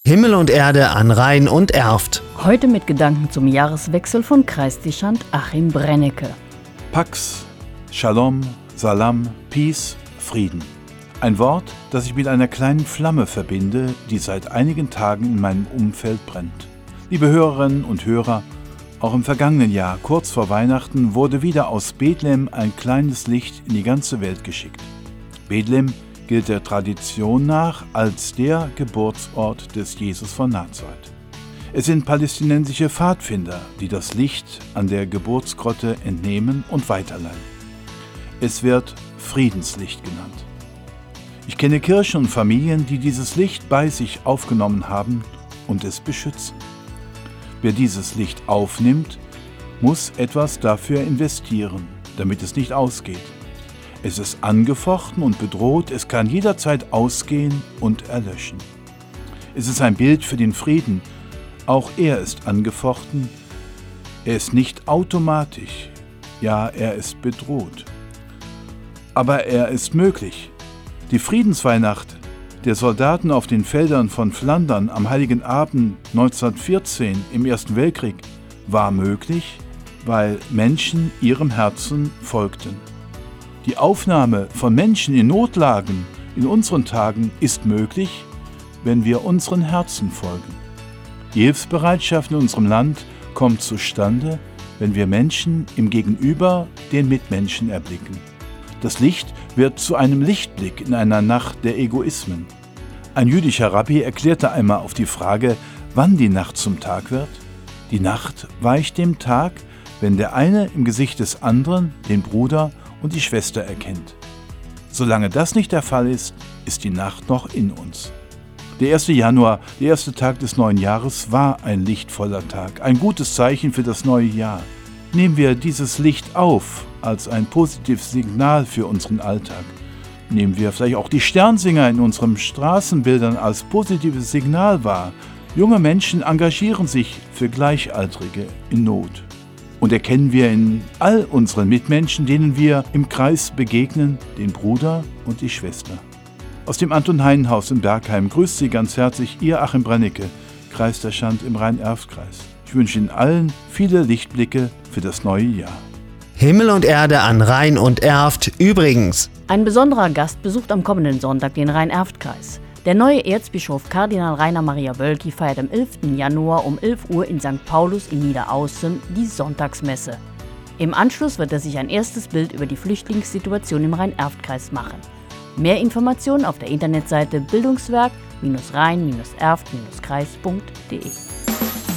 Himmel und Erde an Rhein und Erft. Heute mit Gedanken zum Jahreswechsel von Kreisdechant Achim Brennecke. Pax, Shalom, Salam, Peace, Frieden. Ein Wort, das ich mit einer kleinen Flamme verbinde, die seit einigen Tagen in meinem Umfeld brennt. Liebe Hörerinnen und Hörer, auch im vergangenen Jahr, kurz vor Weihnachten, wurde wieder aus Bethlehem ein kleines Licht in die ganze Welt geschickt. Bethlehem gilt der Tradition nach als der Geburtsort des Jesus von Nazareth. Es sind palästinensische Pfadfinder, die das Licht an der Geburtsgrotte entnehmen und weiterleihen. Es wird Friedenslicht genannt. Ich kenne Kirchen und Familien, die dieses Licht bei sich aufgenommen haben und es beschützen. Wer dieses Licht aufnimmt, muss etwas dafür investieren, damit es nicht ausgeht. Es ist angefochten und bedroht, es kann jederzeit ausgehen und erlöschen. Es ist ein Bild für den Frieden, auch er ist angefochten, er ist nicht automatisch, ja, er ist bedroht. Aber er ist möglich. Die Friedensweihnacht der Soldaten auf den Feldern von Flandern am Heiligen Abend 1914 im Ersten Weltkrieg war möglich, weil Menschen ihrem Herzen folgten. Die Aufnahme von Menschen in Notlagen in unseren Tagen ist möglich, wenn wir unseren Herzen folgen. Die Hilfsbereitschaft in unserem Land kommt zustande, wenn wir Menschen im Gegenüber den Mitmenschen erblicken. Das Licht wird zu einem Lichtblick in einer Nacht der Egoismen. Ein jüdischer Rabbi erklärte einmal auf die Frage, wann die Nacht zum Tag wird. Die Nacht weicht dem Tag, wenn der eine im Gesicht des anderen den Bruder und die Schwester erkennt. Solange das nicht der Fall ist, ist die Nacht noch in uns. Der 1. Januar, der erste Tag des neuen Jahres, war ein lichtvoller Tag, ein gutes Zeichen für das neue Jahr. Nehmen wir dieses Licht auf als ein positives Signal für unseren Alltag. Nehmen wir vielleicht auch die Sternsinger in unseren Straßenbildern als positives Signal wahr. Junge Menschen engagieren sich für Gleichaltrige in Not. Und erkennen wir in all unseren Mitmenschen, denen wir im Kreis begegnen, den Bruder und die Schwester. Aus dem Anton-Heinen-Haus in Bergheim grüßt Sie ganz herzlich Ihr Achim Brennecke, Kreisdechant im Rhein-Erft-Kreis. Ich wünsche Ihnen allen viele Lichtblicke für das neue Jahr. Himmel und Erde an Rhein und Erft übrigens. Ein besonderer Gast besucht am kommenden Sonntag den Rhein-Erft-Kreis. Der neue Erzbischof Kardinal Rainer Maria Wölki feiert am 11. Januar um 11 Uhr in St. Paulus in Niederaußen die Sonntagsmesse. Im Anschluss wird er sich ein erstes Bild über die Flüchtlingssituation im Rhein-Erft-Kreis machen. Mehr Informationen auf der Internetseite bildungswerk-rhein-erft-kreis.de.